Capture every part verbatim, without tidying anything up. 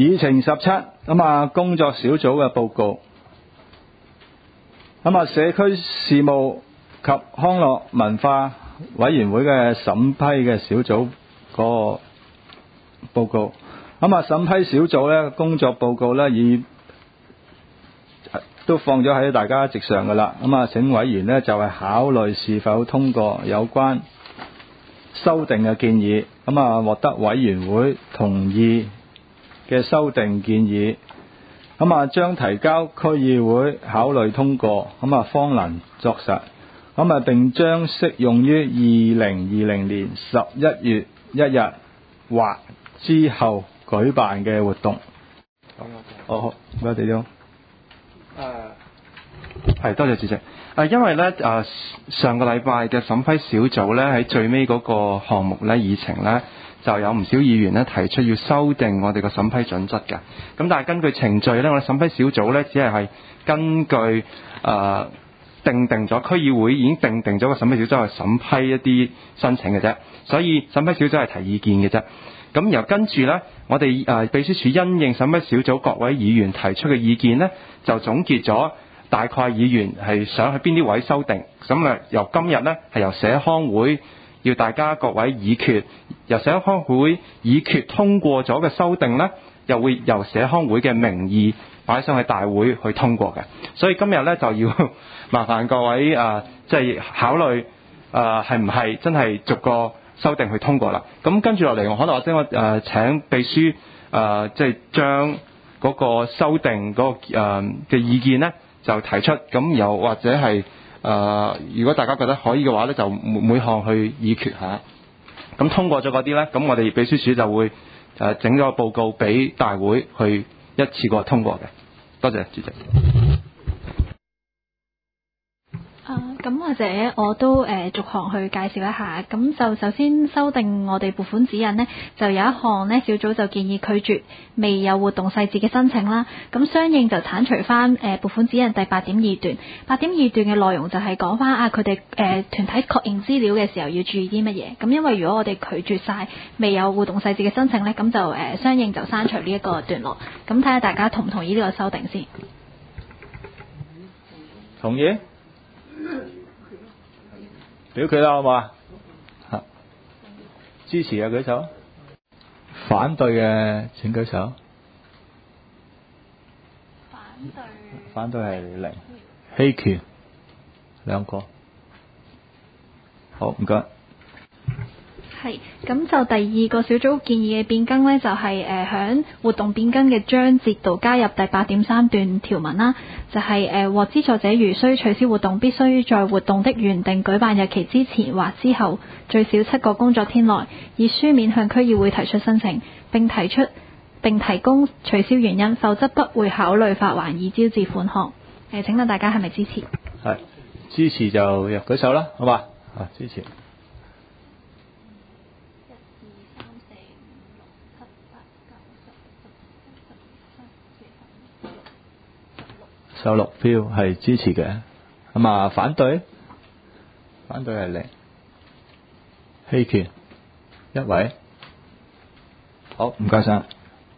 議程十七，咁啊工作小組嘅報告，咁啊社區事務及康樂文化委員會嘅審批嘅小組嗰個報告，咁啊審批小組咧工作報告咧已都放咗喺大家席上噶啦，咁啊請委員呢就係考慮是否通過有關修訂嘅建議，咁啊獲得委員會同意嘅修訂建議，咁啊將提交區議會考慮通過，咁啊方能作實，咁啊並將適用於二零二零年十一月一日或之後舉辦嘅活動。好，好，唔該，地中。 誒，係多謝主席。誒，因為咧誒上個禮拜嘅審批小組咧喺最尾嗰個項目咧議程咧，就有唔少議員咧提出要修訂我哋個審批準則嘅。咁但係根據程序咧，我哋審批小組咧只係係根據誒、呃、定定咗區議會已經定定咗個審批小組去審批一啲申請嘅啫，所以審批小組係提意見嘅啫。咁然後跟住咧，我哋誒秘書處因應審批小組各位議員提出嘅意見咧，就總結咗大概議員係想去邊啲位修訂。咁啊由今日咧係由社康會要大家各位議決，由社康會議決通過咗嘅修訂咧，又會由社康會嘅名義擺上去大會去通過嘅。所以今日咧就要麻煩各位誒，即係考慮誒係唔係真係逐個修訂去通過啦。咁跟住落嚟，我可能或者我誒請秘書誒即係將嗰個修訂嗰個誒嘅意見咧就提出，咁又或者係誒、呃、如果大家覺得可以嘅話咧，就每每項去議決下。咁通過咗嗰啲咧，咁我哋秘書處就會誒整咗個報告俾大會去一次過通過嘅。多謝主席。 啊，咁或者我都誒、呃、逐項去介紹一下。咁就首先修訂我哋撥款指引呢，就有一項呢小組就建議拒絕未有活動細節嘅申請啦。咁相應就剷除翻誒撥款指引第八點二段。八點二段嘅內容就係講翻啊，佢哋誒團體確認資料嘅時候要注意啲乜嘢。咁因為如果我哋拒絕晒未有活動細節嘅申請呢，咁就誒、呃、相應就刪除呢一個段落。咁睇下大家同唔同意呢個修訂先。 同意？表決啦，好嘛？支持嘅舉手，反對嘅請舉手。 反對。 反對係零，棄權兩個。好，唔該。 係，咁就第二個小組建議嘅變更呢，就係誒響活動變更嘅章節度加入第八點三段條文啦，就係誒獲資助者如需取消活動，必須在活動的原定舉辦日期之前或之後最少七個工作天內，以書面向區議會提出申請，並提出並提供取消原因，否則不會考慮發還已招致款項。誒，請問大家係咪支持？ 係支持就入舉手啦，好嘛？啊，支持。十六票係支持嘅，咁啊反對，反對係零，棄權一位。好，唔該晒。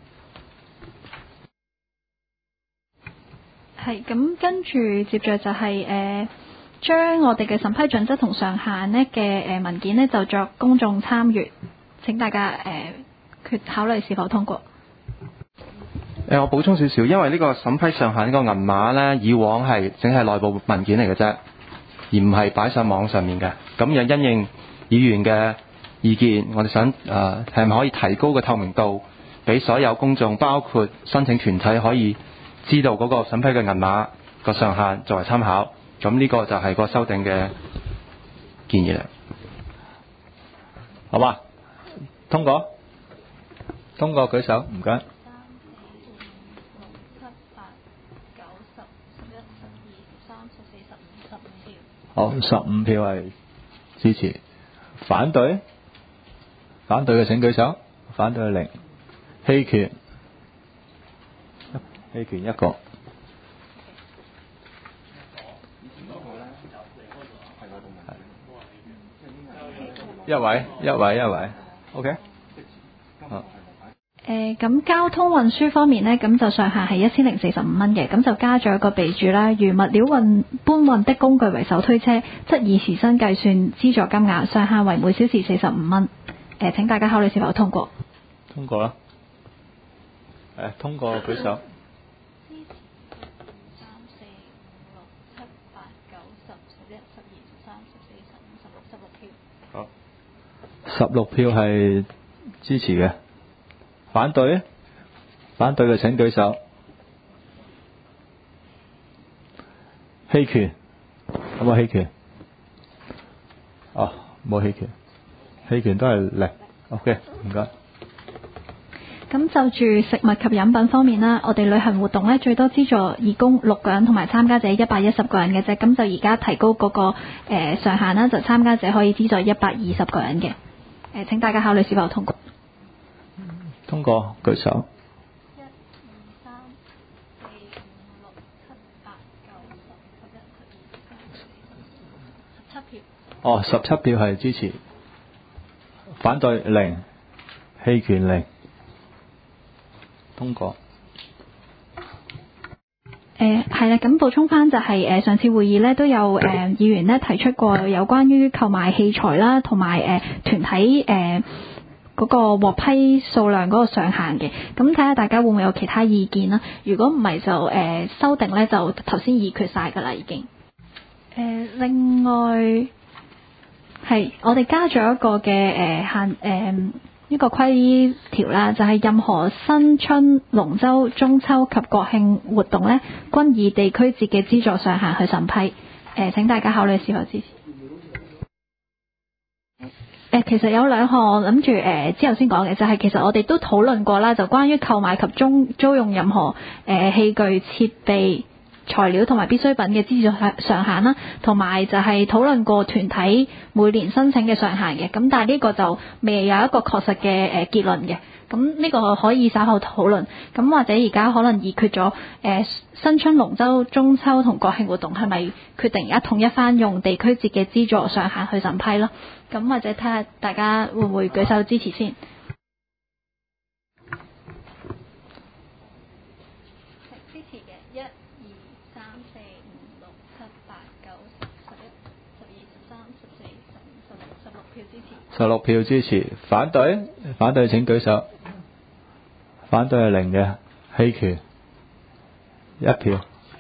係，咁跟住接着就係誒將我哋嘅審批準則同上限呢嘅誒文件呢，就作公眾參閱，請大家誒決考慮是否通過。 誒，我補充少少，因為呢個審批上限呢個銀碼呢，以往係整係內部文件嚟嘅啫，而唔係擺上網上面嘅。咁又因應議員嘅意見，我哋想誒係咪可以提高個透明度，俾所有公眾，包括申請團體可以知道嗰個審批嘅銀碼個上限作為參考。咁呢個就係個修訂嘅建議啦。 好嘛？通過？通過舉手，唔該。好，十五票係支持，反對，反對嘅請舉手，反對係零，棄權，棄權一個。一位，一位，一位 ，OK。好。 誒誒咁、呃、交通運輸方面呢，咁就上限係一千零四十五蚊嘅，咁就加咗一個備註啦。如物料運搬運的工具為手推車，則以時薪計算資助金額，上限為每小時四十五蚊。誒、呃，請大家考慮是否通過。 通過啦。誒，通過舉手。 支持一、二、三、四、五、六、七、八、九、十、十一、十二、十三、十四、十五、十六、十六票。 好。十六票係支持嘅。反對？反對嘅請舉手。棄權？有冇棄權？哦，冇棄權。棄權都係零。OK， 唔該。 咁就住食物及飲品方面啦，我哋旅行活動呢，最多資助義工六個人同埋參加者一百一十個人嘅啫，咁就而家提高嗰、那個、呃、上限啦，就參加者可以資助一百二十個人嘅。誒、呃，請大家考慮是否通過。 通過，舉手。 一、二、三、四、五、六、七、八、九、十、十一、十二、十三、十四、十五、十七票。 哦，十七票係支持，反對零，棄權零，通過。 誒係啦，咁補充翻就係、是、誒、呃、上次會議咧都有誒、呃、議員咧提出過有關於購買器材啦，同埋誒團體誒。呃嗰個獲批數量嗰個上限嘅，咁睇下大家會唔會有其他意見啦？如果唔係就誒、呃、修訂咧，就頭先議決晒㗎啦已經。誒、呃、另外係我哋加咗一個嘅誒、呃、限誒、呃、一個規條啦，就係、是、任何新春、龍舟、中秋及國慶活動咧，均以地區節嘅資助上限去審批。誒、呃、請大家考慮是否支持。誒，其實有兩項我諗住誒之後先講嘅，就係、是、其實我哋都討論過啦，就關於購買及租租用任何誒、呃、器具設備材料同埋必需品嘅資助上限啦，同埋就係討論過團體每年申請嘅上限嘅，咁但係呢個就未有一個確實嘅誒、呃、結論嘅，咁呢個可以稍後討論，咁或者而家可能議決咗誒、呃、新春龍舟、中秋同國慶活動係咪決定而家統一翻用地區節嘅資助上限去審批咯？咁或者睇下大家會唔會舉手支持先？支持嘅一、二、三、四、五、六、七、八、九、十、十一、十二、十三、十四、十五、十六、十六票支持。十六票支持，反對？反對請舉手。反對係零嘅，棄權一票。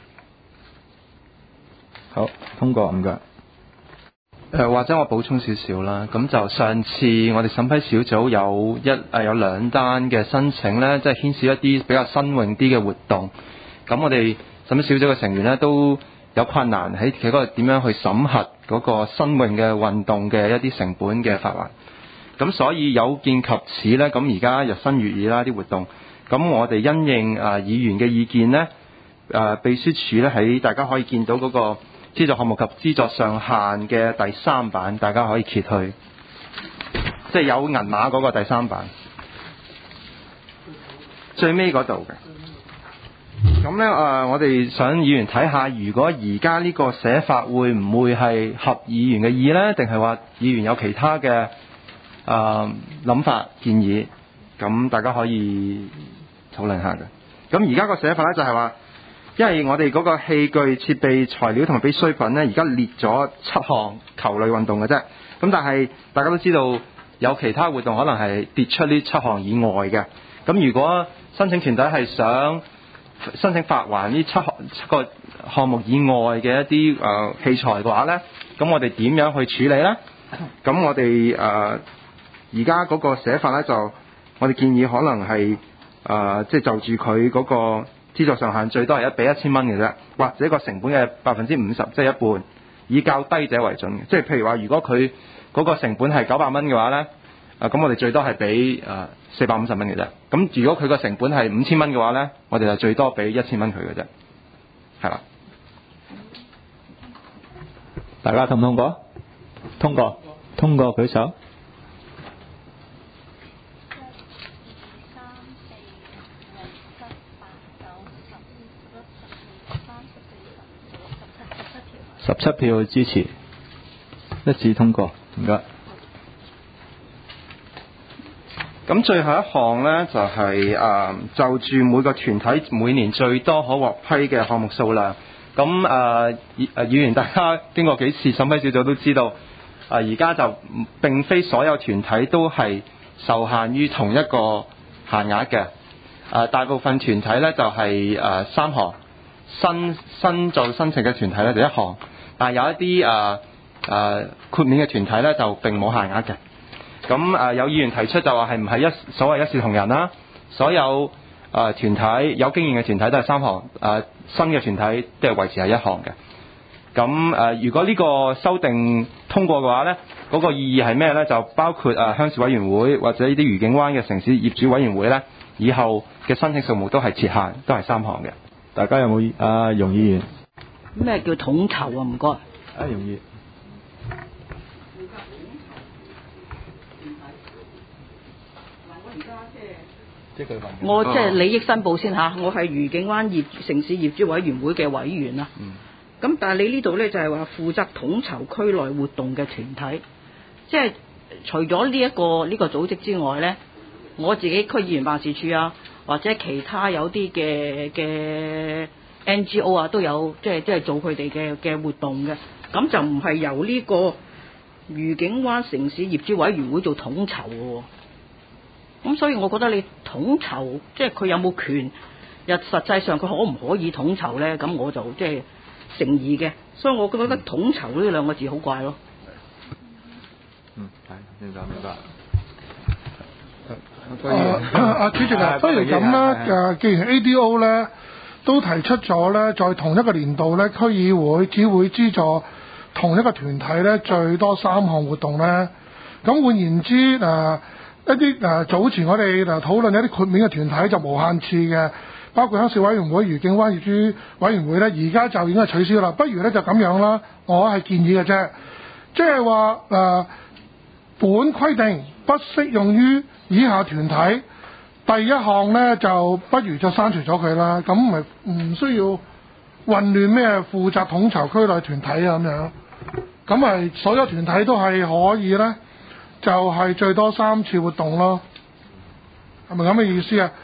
好，通過，唔該。 誒、呃、或者我補充少少啦，咁就上次我哋審批小組有一誒、呃、有兩單嘅申請呢，即係牽涉一啲比較新穎啲嘅活動，咁我哋審批小組嘅成員呢，都有困難喺佢嗰度點樣去審核嗰個新穎嘅運動嘅一啲成本嘅發還，咁所以有見及此呢，咁而家日新月異啦啲活動，咁我哋因應誒、呃、議員嘅意見呢，誒、呃、秘書處呢，喺大家可以見到嗰、那個資助項目及資助上限嘅第三版，大家可以揭去，即係有銀碼嗰個第三版，最尾嗰度嘅。咁呢，誒、呃，我哋想議員睇下，如果而家呢個寫法會唔會係合議員嘅意呢？定係話議員有其他嘅誒諗法建議？咁大家可以討論下嘅。咁而家個寫法呢，就係話。因為我哋嗰個器具、設備、材料同埋必需品呢，而家列咗七項球類運動嘅啫。咁但係大家都知道有其他活動可能係跌出呢七項以外嘅。咁如果申請團體係想申請發還呢七項七個項目以外嘅一啲誒、呃、器材嘅話呢，咁我哋點樣去處理呢？咁我哋誒而家嗰個寫法呢，就我哋建議可能係誒即係就住佢嗰個。資助上限最多係一俾一千蚊嘅啫，或者個成本嘅百分之五十，即係一半，以較低者為準嘅。即係譬如話，如果佢嗰個成本係九百蚊嘅話呢，啊咁我哋最多係俾誒四百五十蚊嘅啫。咁如果佢個成本係五千蚊嘅話呢，我哋就最多俾一千蚊佢嘅啫。係啦， 大家通唔通過？通過，通過舉手。十七票支持，一致通過，唔該。 咁咁最後一項呢，就係、是、誒、呃、就住每個團體每年最多可獲批嘅項目數量。咁誒誒議員大家經過幾次審批小組都知道，誒而家就並非所有團體都係受限於同一個限額嘅。誒、呃、大部分團體呢，就係、是、誒、呃、三項，新新做申請嘅團體呢，就一項，但係有一啲誒誒豁免嘅團體呢，就並冇限額嘅。咁誒、呃、有議員提出就話係唔係一所謂一視同仁啦？所有誒、呃、團體有經驗嘅團體都係三項，誒、呃、新嘅團體都係維持係一項嘅。咁誒、呃、如果呢個修訂通過嘅話呢，嗰、那個意義係咩呢？就包括誒、呃、鄉事委員會或者呢啲愉景灣嘅城市業主委員會呢，以後嘅申請數目都係設限，都係三項嘅。 大家有冇啊？容議員咩叫統籌啊？唔該。 啊，容議。 我即係利益申報先嚇，我係愉景灣業城市業主委員會嘅委員啦。咁、嗯、但係你呢度呢，就係話負責統籌區內活動嘅團體，即係除咗呢一個呢、呢個組織之外呢，我自己區議員辦事處啊，或者其他有啲嘅嘅 N G O 啊，都有即係即係做佢哋嘅嘅活動嘅，咁就唔係由呢個愉景灣城市業主委員會做統籌嘅。咁所以我覺得你統籌，即係佢有冇權，又實際上佢可唔可以統籌呢？咁我就即係誠意嘅，所以我覺得統籌呢兩個字好怪咯。 嗯，係明白明白。 啊啊主席啊，不如咁啦，誒，既然 A D O 咧都提出咗咧，在同一個年度咧，區議會只會資助同一個團體咧最多三項活動咧，咁換言之誒。呃一啲誒、呃、早前我哋誒討論一啲豁免嘅團體就無限次嘅，包括鄉事委員會、愉景灣業主委員會咧，而家就已經係取消啦。不如咧就咁樣啦，我係建議嘅啫，即係話誒本規定不適用於以下團體。第一項咧就不如就刪除咗佢啦，咁咪唔需要混亂咩負責統籌區內團體啊咁樣，咁咪所有團體都係可以咧。就係最多三次活動咯，係咪咁嘅意思啊？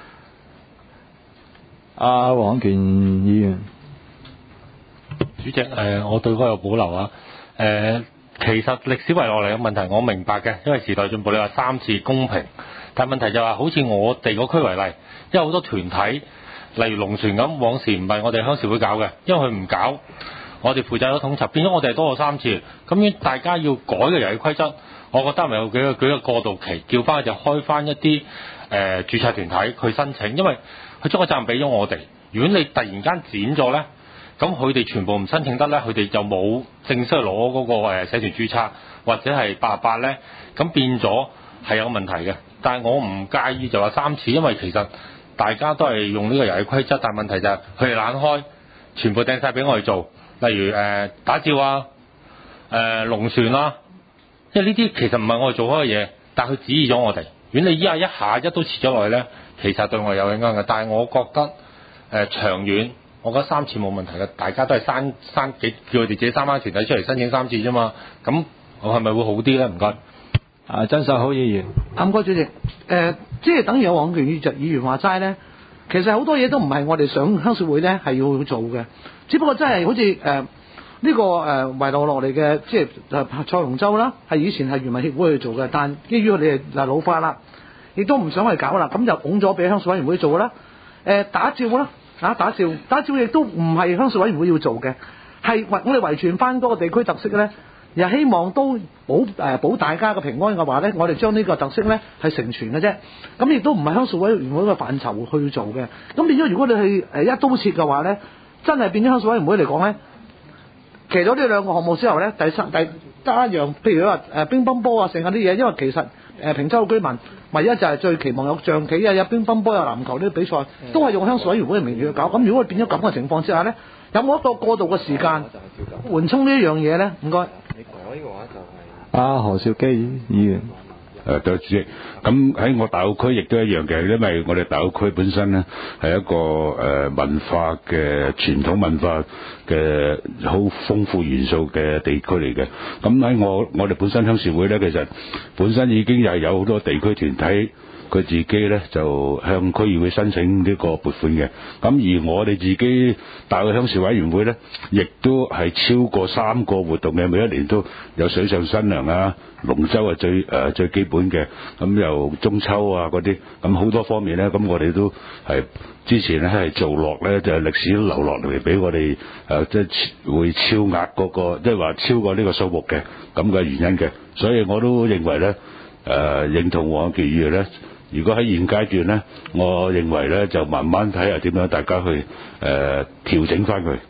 阿黃權議員， 主席，誒、呃，我對嗰個有保留啊。誒、呃，其實歷史遺落嚟嘅問題，我明白嘅，因為時代進步，你話三次公平，但係問題就係、是、好似我哋個區為例，因為好多團體，例如龍船咁，往時唔係我哋鄉事會搞嘅，因為佢唔搞，我哋負責咗統籌，變咗我哋係多咗三次，咁樣大家要改嘅遊戲規則。我覺得咪有幾個舉個過渡期，叫翻就開翻一啲誒、呃、註冊團體去申請，因為佢將個責任俾咗我哋。如果你突然間剪咗咧，咁佢哋全部唔申請得咧，佢哋就冇正式攞嗰個誒社團註冊或者係八十八咧，咁變咗係有問題嘅。但係我唔介意就話三次，因為其實大家都係用呢個遊戲規則，但係問題就係佢哋懶開，全部掟晒俾我哋做，例如誒、呃、打醮啊、誒、呃、龍船啦、啊。因為呢啲其實唔係我哋做開嘅嘢，但係佢指意咗我哋。如果你依家一下一都切咗落去咧，其實對我有影響嘅。但係我覺得誒、呃、長遠，我覺得三次冇問題嘅。大家都係刪刪幾叫佢哋自己三班團體出嚟申請三次啫嘛。咁我係咪會好啲咧？唔該。 啊，曾秀好議員。 唔該主席。誒、呃，即係等於有黃權議員話齋咧，其實好多嘢都唔係我哋想鄉事會咧係要做嘅，只不過真係好似誒。呃呢、這個誒遺留落嚟嘅，即係誒賽龍舟啦，係以前係漁民協會去做嘅，但基於佢哋係老化啦，亦都唔想去搞啦，咁就拱咗俾鄉事委員會做啦。誒、呃、打醮啦，啊打醮，打醮亦都唔係鄉事委員會要做嘅，係我哋遺傳翻嗰個地區特色咧，又希望都保誒、呃、保大家嘅平安嘅話咧，我哋將呢個特色咧係承傳嘅啫。咁亦都唔係鄉事委員會嘅範疇去做嘅。咁變咗，如果你去誒一刀切嘅話咧，真係變咗鄉事委員會嚟講咧。騎咗呢兩個項目之後咧，第三、第三一樣，譬如話誒乒乓波啊，剩下啲嘢，因為其實誒、呃、坪洲居民唯一就係最期望有象棋啊、有乒乓波、有籃球呢啲比賽，都係用鄉事委員會嘅名義去搞。咁如果變咗咁嘅情況之下咧，有冇一個過渡嘅時間緩衝呢一樣嘢咧？唔該。你改嘅話就係、是。啊， 何兆基議員。 誒，對主席，咁喺我大澳區亦都一樣嘅，因為我哋大澳區本身咧係一個誒、呃、文化嘅傳統文化嘅好豐富元素嘅地區嚟嘅。咁喺我我哋本身鄉事會咧，其實本身已經係有好多地區團體佢自己咧就向區議會申請呢個撥款嘅。咁而我哋自己大澳鄉事委員會咧，亦都係超過三個活動嘅，每一年都有水上新娘啊、龍舟啊最誒、呃、最基本嘅，咁又中秋啊嗰啲，咁好多方面咧，咁我哋都係之前咧係做落咧，就係歷史留落嚟俾我哋誒，即係會超額嗰個，即係話超過呢個數目嘅咁嘅原因嘅，所以我都認為咧誒、呃、認同黃傑議員咧。如果喺現階段咧，我認為咧就慢慢睇下點樣大家去誒、呃、調整翻佢。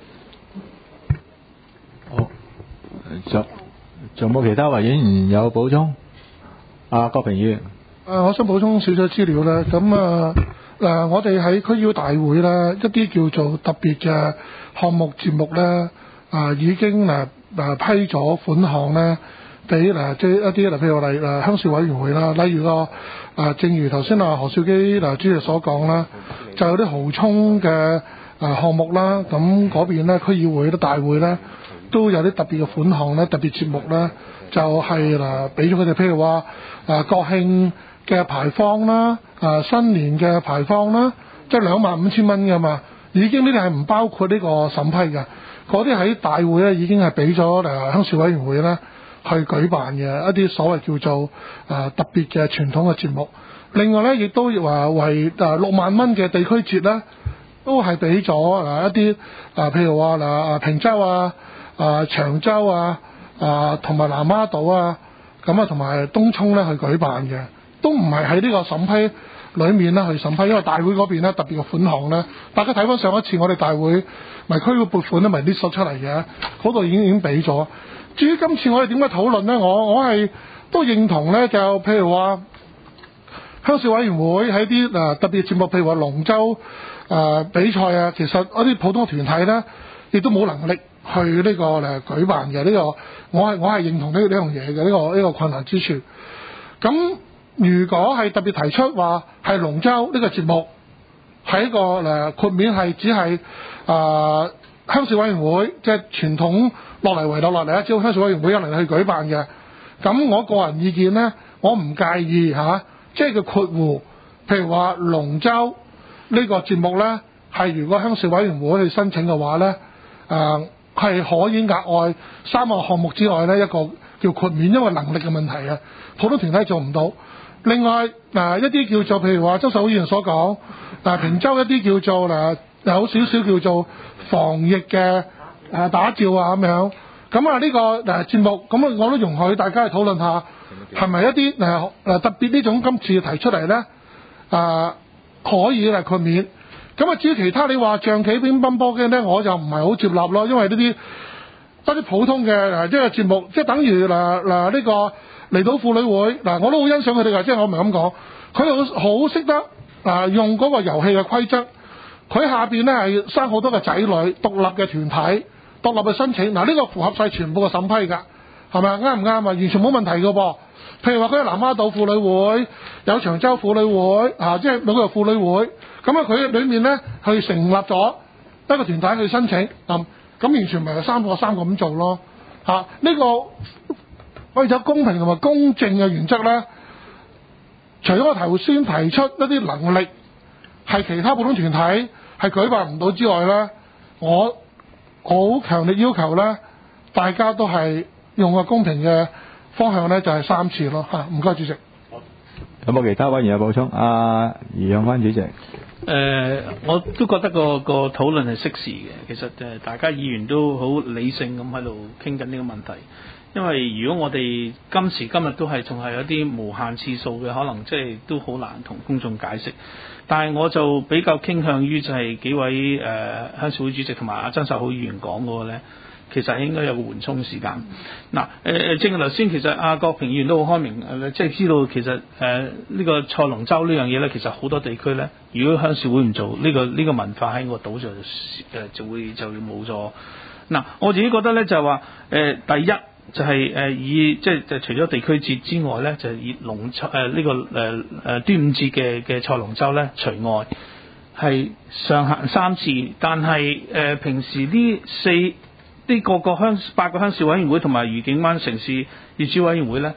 好，仲仲冇其他委員有補充？啊，郭平議員。 誒，我想補充少少資料咧。咁啊嗱，我哋喺區議會大會咧，一啲叫做特別嘅項目節目咧，啊已經誒誒批咗款項咧。俾嗱即係一啲嗱，譬如話例誒鄉事委員會啦，例如個啊，正如頭先啊何兆基嗱主席所講啦，就有啲蠔涌嘅誒項目啦，咁嗰邊咧區議會咧大會咧都有啲特別嘅款項咧，特別節目咧就係嗱俾咗佢哋，譬如話誒國慶嘅牌坊啦，誒新年嘅牌坊啦，即係兩萬五千蚊㗎嘛，已經呢啲係唔包括呢個審批嘅，嗰啲喺大會咧已經係俾咗誒鄉事委員會咧。去舉辦嘅一啲所謂叫做啊特別嘅傳統嘅節目，另外咧亦都話為啊六萬蚊嘅地區節咧，都係俾咗嗱一啲啊譬如話嗱啊坪洲啊、啊長洲啊、啊同埋南丫島啊，咁啊同埋東涌咧去舉辦嘅，都唔係喺呢個審批裡面咧去審批，因為大會嗰邊咧特別嘅款項咧，大家睇翻上一次我哋大會咪區嘅撥款咧咪 list 咗出嚟嘅，嗰度已經已經俾咗。至於今次我哋點解討論呢？我我係都認同呢，就譬如話鄉事委員會喺啲誒特別節目，譬如話龍舟誒、呃、比賽啊，其實一啲普通團體呢，亦都冇能力去呢、這個誒、呃、舉辦嘅。呢、這個我係我係認同呢呢樣嘢嘅呢個呢、這個困難之處。咁如果係特別提出話係龍舟呢個節目喺個誒、呃、豁免係只係誒、呃、鄉事委員會即係傳統。落嚟遺留落嚟啊！只要鄉事委員會有能力去舉辦嘅，咁我個人意見呢，我唔介意嚇、啊，即係個括弧，譬如話龍舟呢個節目呢，係如果鄉事委員會去申請嘅話呢，誒、呃、係可以額外三個項目之外呢，一個叫豁免，因為能力嘅問題啊，普通團體做唔到。另外嗱、呃、一啲叫做譬如話周秀議員所講，嗱坪洲一啲叫做嗱、呃、有少少叫做防疫嘅。誒打照啊咁樣，咁啊呢個誒節目，咁啊我都容許大家去討論下，係咪一啲誒誒特別呢種今次提出嚟咧，誒、呃、可以嚟豁免。咁啊至於其他你話象棋、乒乓波嘅咧，我就唔係好接納咯，因為呢啲得啲普通嘅誒即係節目，即係等於嗱嗱呢個離島婦女會嗱，我都好欣賞佢哋㗎，即係我唔係咁講，佢哋好好識得啊用嗰個遊戲嘅規則，佢下邊咧係生好多個仔女，獨立嘅團體。獨立去申請，嗱、這、呢個符合晒全部嘅審批㗎，係咪啊？啱唔啱啊？完全冇問題㗎噃。譬如話佢有南丫島婦女會，有長洲婦女會，啊，即係每個婦女會，咁啊佢裏面咧去成立咗一個團體去申請，咁、嗯、咁完全唔係三個三個咁做咯，嚇、啊、呢、這個為咗公平同埋公正嘅原則咧，除咗我頭先提出一啲能力係其他普通團體係舉辦唔到之外咧，我好強烈要求咧，大家都係用個公平嘅方向咧，就係、是、三次咯嚇。唔該，主席。 有冇其他委員有補充？阿余永歡主席。誒、 呃，我都覺得個個討論係適時嘅。其實誒，大家議員都好理性咁喺度傾緊呢個問題。因為如果我哋今時今日都係仲係有啲無限次數嘅，可能即係都好難同公眾解釋。但係我就比較傾向於就係幾位誒、呃、鄉事會主席同埋阿曾秀好議員講嗰個咧，其實應該有個緩衝時間。嗱誒誒，正如頭先其實阿郭平議員都好開明，誒即係知道其實誒呢、呃這個賽龍舟呢樣嘢咧，其實好多地區咧，如果鄉事會唔做呢、這個呢、這個文化喺個島上就誒就會就冇咗。嗱，我自己覺得咧就係話誒第一。就係、是、誒、呃、以即係就除咗地區節之外咧，就係、以龍舟誒呢個誒誒、呃、端午節嘅嘅賽龍舟咧除外，係上限三次。但係誒、呃、平時呢四呢個個鄉八個鄉事委員會同埋愉景灣城市業主委員會咧，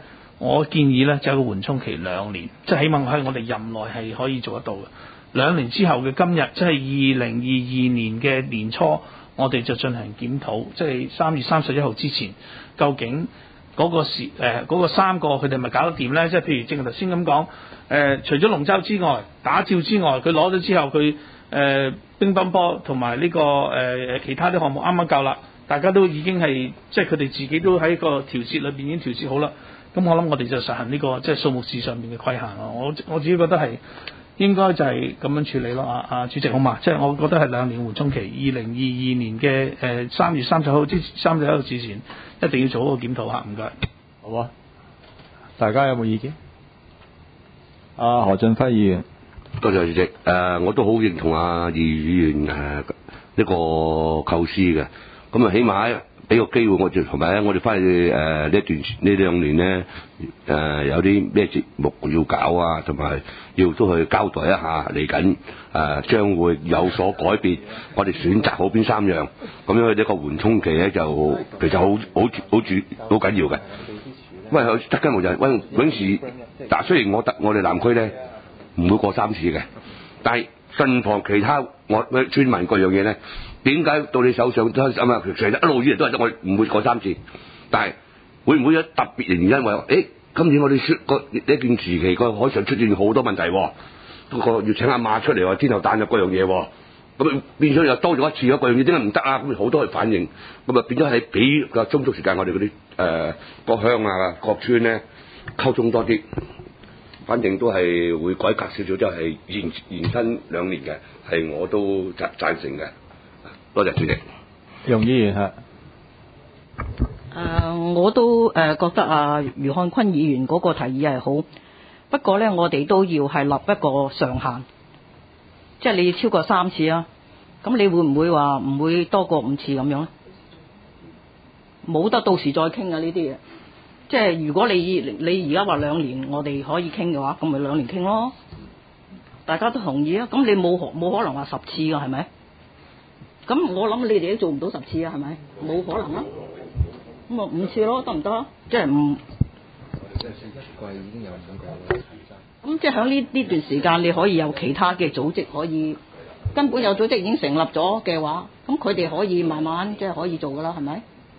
我建議呢，就有個緩衝期兩年，即係起碼喺我哋任內係可以做得到嘅。兩年之後嘅今日，即係二零二二年嘅年初，我哋就進行檢討，即係三月三十一號之前，究竟嗰個時誒嗰個三個佢哋咪搞得掂呢？即係譬如正如頭先咁講，誒除咗龍舟之外，打醮之外，佢攞咗之後，佢誒乒乓波同埋呢個誒其他啲項目啱啱夠啦，大家都已經係即係佢哋自己都喺個調節裏邊已經調節好啦。咁我諗我哋就實行呢個即係數目字上面嘅規限咯。我我自己覺得係應該就係咁樣處理咯。啊啊，主席好嘛？即係我覺得係兩年緩衝期，二零二二年嘅誒三月三十號之三十一號之前，一定要做好個檢討嚇。唔該。 好啊，大家有冇意見？啊，何俊輝議員。 多謝主席。誒、呃，我都好認同阿易議員誒呢、呃、個構思嘅。咁啊，起碼俾個機會我哋，同埋咧，我哋翻去誒呢一段呢兩年咧，誒、呃、有啲咩節目要搞啊，同埋要都去交代一下嚟緊誒將會有所改變。我哋選擇好邊三樣，咁樣呢個緩衝期咧就其實好好好主好緊要嘅。因為特根無人，喂永時，但雖然我特我哋南區咧唔會過三次嘅，但係近旁其他我村民各樣嘢咧。點解到你手上都咁啊？成日一路以嚟都係我唔會過三次，但係會唔會有特別原因為誒今年我哋説個呢段時期個海上出現好多問題，不過要請阿媽出嚟話天后誕就嗰樣嘢，咁變咗又多咗一次嗰樣嘢，點解唔得啊？咁好多去反應，咁啊變咗係俾個充足時間我哋嗰啲誒各鄉啊各村咧溝通多啲，反正都係會改革少少，即係延延伸兩年嘅，係我都贊贊成嘅。多謝主席。 容議員係。 誒、呃，我都誒、呃、覺得啊，余漢坤議員嗰個提議係好，不過咧，我哋都要係立一個上限，即係你要超過三次啊。咁你會唔會話唔會多過五次咁樣咧？冇得到時再傾啊！呢啲嘢，即係如果你你而家話兩年，我哋可以傾嘅話，咁咪兩年傾咯。大家都同意啊，咁你冇冇可能話十次㗎，係咪？咁我諗你哋都做唔到十次啊，係咪？冇可能啊！咁啊五次咯，得唔得？即係唔即係四七季已經有五個。咁即係喺呢呢段時間，你可以有其他嘅組織可以，根本有組織已經成立咗嘅話，咁佢哋可以慢慢即係可以做噶啦，係咪？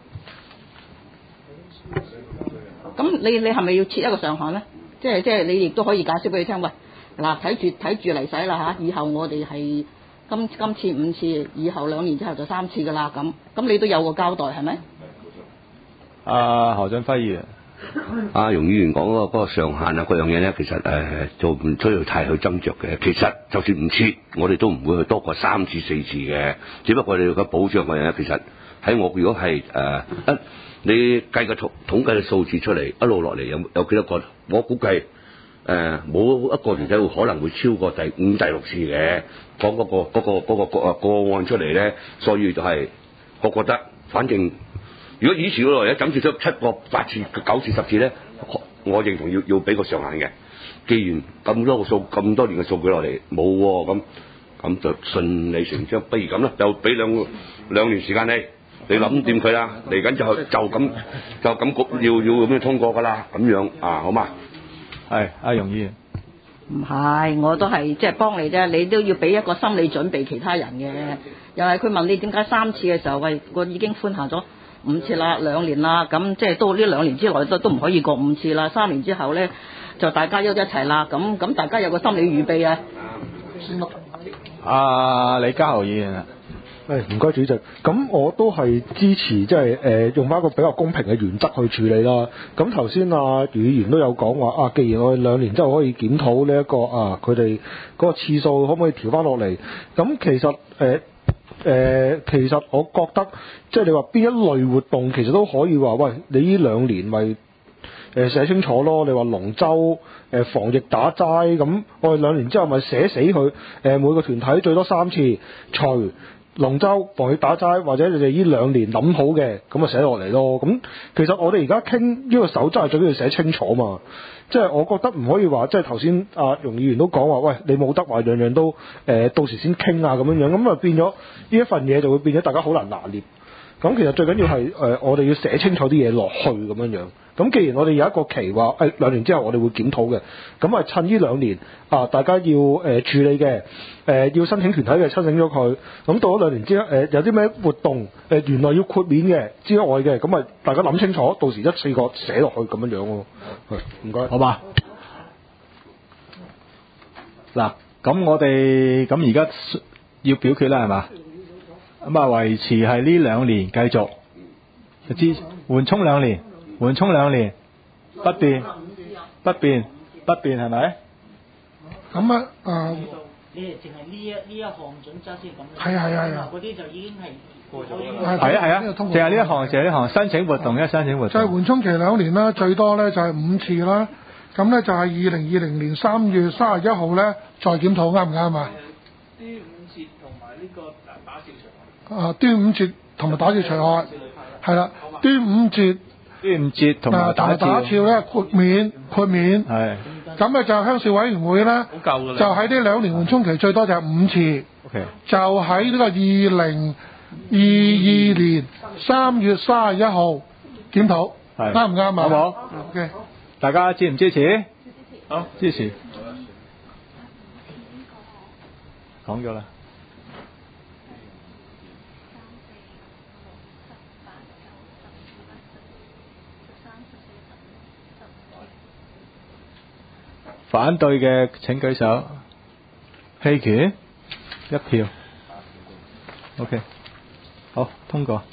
咁你你係咪要設一個上限咧？即係即係你亦都可以解釋俾佢聽，喂，嗱睇住睇住嚟使啦嚇，以後我哋係。今今次五次，以後兩年之後就三次噶啦，咁咁你都有個交代係咪？ 啊，何俊輝議員， 阿容議員講嗰個嗰個上限啊，嗰樣嘢咧，其實誒、呃、做唔需要太去斟酌嘅。其實就算唔設，我哋都唔會去多過三次四次嘅。只不過我哋嘅保障嘅嘢，其實喺我如果係誒一你計個統統計嘅數字出嚟，一路落嚟有有幾多個？我估計。誒冇、呃、一個團體會可能會超過第五、第六次嘅講嗰個嗰、嗰個嗰、嗰個個個案出嚟咧，所以就係、是、我覺得，反正如果以前嗰來咧，整住咗七個、八次、九次、十次咧，我認同要要俾個上限嘅。既然咁多個數、咁多年嘅數據落嚟冇喎，咁咁就順理成章，不如咁啦，就俾兩兩年時間你，你諗掂佢啦，嚟緊就就咁就咁要要咁樣通過㗎啦，咁樣啊，好嘛？ 係阿容議員。 唔係，我都係即係幫你啫，你都要俾一個心理準備其他人嘅。又係佢問你點解三次嘅時候，喂，我已經寬限咗五次啦，兩年啦，咁即係到呢兩年之內都都唔可以過五次啦。三年之後咧，就大家都一齊啦，咁咁大家有個心理預備啊。 阿李家豪議員啊。 誒唔該主席，咁我都係支持即係誒用翻一個比較公平嘅原則去處理啦。咁頭先啊余議員都有講話啊，既然我哋兩年之後可以檢討呢、這、一個啊佢哋嗰個次數可唔可以調翻落嚟？咁其實誒誒、呃呃、其實我覺得即係你話邊一類活動其實都可以話喂，你呢兩年咪誒寫清楚咯。你話龍舟誒防疫打齋咁，我哋兩年之後咪寫死佢誒、呃、每個團體最多三次除。龍舟防疫打齋，或者你哋呢兩年諗好嘅，咁啊寫落嚟咯。咁其實我哋而家傾呢個守則係最緊要寫清楚嘛。即係我覺得唔可以話，即係頭先阿容議員都講話，喂，你冇得話樣樣都誒、呃、到時先傾啊咁樣樣，咁啊變咗呢一份嘢就會變咗大家好難拿捏。 咁其實最緊要係誒、呃，我哋要寫清楚啲嘢落去咁樣樣。咁既然我哋有一個期話誒、哎、兩年之後我哋會檢討嘅，咁啊趁呢兩年啊大家要誒、呃、處理嘅誒、呃、要申請團體嘅申請咗佢，咁到咗兩年之後誒、呃、有啲咩活動誒、呃、原來要豁免嘅之外嘅，咁啊大家諗清楚，到時一次過寫落去咁樣樣喎。係，唔該。 好嘛？嗱，咁我哋咁而家要表決啦，係嘛？咁啊維持係呢兩年繼續，之緩衝兩年。緩衝兩年，不變，不變，不變係咪？ 咁啊，誒， 你係淨係呢一呢一項準則先咁。 係係係啊！ 嗰啲就已經係過咗。 係啊係啊，淨係呢一項，淨係呢項申請活動，一申請活動。 就係緩衝期兩年啦，最多咧就係五次啦。咁咧就係二零二零年三月三十一號咧再檢討，啱唔啱啊？ 端午節同埋呢個打照除外。 啊，端午節同埋打照除外，係啦，端午節。 端午節同埋打照咧豁免豁免， 係咁啊就鄉事委員會咧，就喺呢兩年緩衝期最多就係五次， okay. 就喺呢個二零二二年三月三十一號檢討，啱唔啱啊？ 好唔好 ？OK， 大家支唔支持？好，支持。講咗啦。反對嘅請舉手，棄權一票 ，OK， 好通過。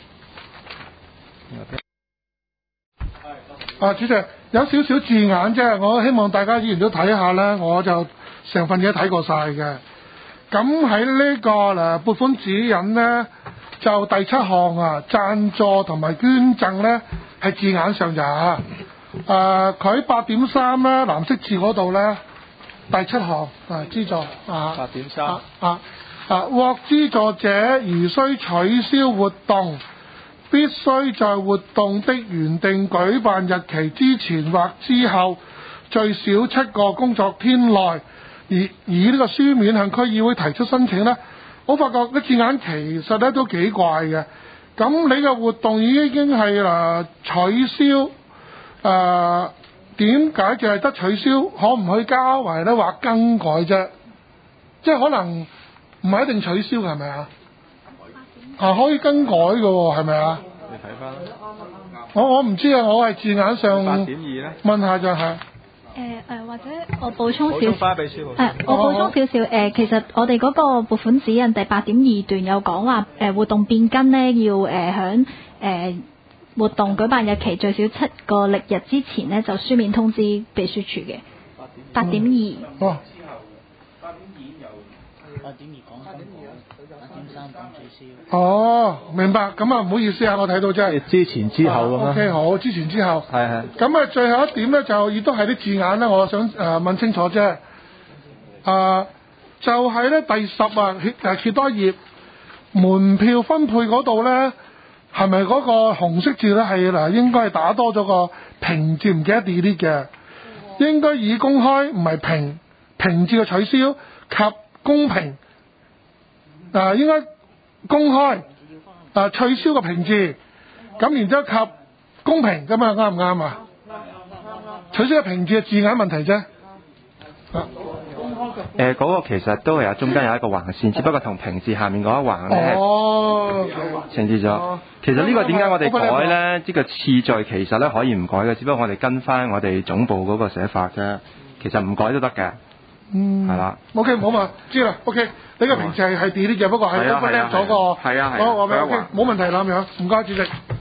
啊，主席有少少字眼啫，我希望大家議員都睇下咧，我就成份嘢睇過晒嘅。咁喺呢個誒撥款指引咧，就第七項啊，贊助同埋捐贈咧係字眼上咋。誒佢八點三咧藍色字嗰度咧，第七項啊資助啊八點三啊啊啊獲資助者如需取消活動，必須在活動的原定舉辦日期之前或之後最少七個工作天內，而以呢個書面向區議會提出申請咧。我發覺啲字眼其實咧都幾怪嘅。咁你嘅活動已經係誒取消。誒點解淨係得取消？可唔可以加埋咧或更改啫？即係可能唔係一定取消嘅，係咪啊？啊，可以更改嘅喎，係咪啊？ 你睇翻。 我我唔知啊，我係字眼上八點二咧。 問下就係、是。 誒誒，或者我補充少補充翻俾書誒，我補充少少誒，其實我哋嗰個撥款指引第八點二段有講話誒活動變更咧，要誒響誒。活動舉辦日期最少七個曆日之前呢，就書面通知秘書處嘅。八點二。 哦。 八點二由八點二講八點三講取消。 哦，明白。咁啊，唔好意思啊，我睇到真係。 之前之後咁樣。 O K， 好，之前之後。 係係。 咁啊，最後一點咧，就亦都係啲字眼啦，我想誒、呃、問清楚啫。誒、呃，就係、是、咧第十啊，誒揭多頁門票分配嗰度咧。係咪嗰個紅色字咧係嗱應該係打多咗個平字，唔記得 delete 嘅，應該以公開唔係平平字嘅取消及公平，嗱、呃、應該公開啊、呃、取消個平字，咁然之後及公平咁啊，啱唔啱啊？取消個平字嘅字眼問題啫。啊誒嗰、呃那個其實都係有中間有一個橫線，只不過同平字下面嗰一橫咧哦， 呈現咗。哦、其實呢個點解我哋改咧？呢個次序其實咧可以唔改嘅，只不過我哋跟翻我哋總部嗰個寫法啫。其實唔改都得嘅。嗯。係啦。O K， 冇嘛，知啦。O K， 你個平字係係 delete 嘅，不過係 overlap 咗個。係啊係啊。 我我明。O K， 冇問題啦咁樣。唔該，主席。